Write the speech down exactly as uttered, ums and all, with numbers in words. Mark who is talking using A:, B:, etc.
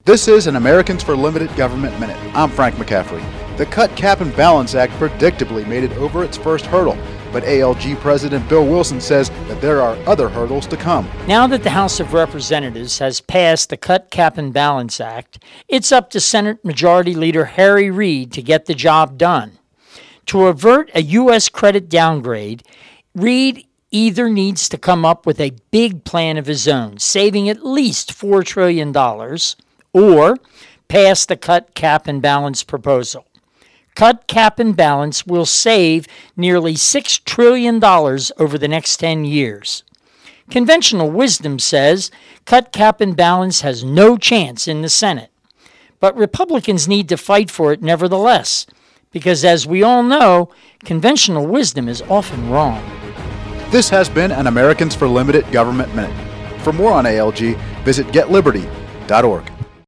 A: This is an Americans for Limited Government Minute. I'm Frank McCaffrey. The Cut, Cap, and Balance Act predictably made it over its first hurdle, but A L G President Bill Wilson says that there are other hurdles to come.
B: Now that the House of Representatives has passed the Cut, Cap, and Balance Act, it's up to Senate Majority Leader Harry Reid to get the job done. To avert a U S credit downgrade, Reid either needs to come up with a big plan of his own, saving at least four trillion dollars, or pass the Cut, Cap, and Balance proposal. Cut, Cap, and Balance will save nearly six trillion dollars over the next ten years. Conventional wisdom says Cut, Cap, and Balance has no chance in the Senate. But Republicans need to fight for it nevertheless, because as we all know, conventional wisdom is often wrong.
A: This has been an Americans for Limited Government Minute. For more on A L G, visit get liberty dot org.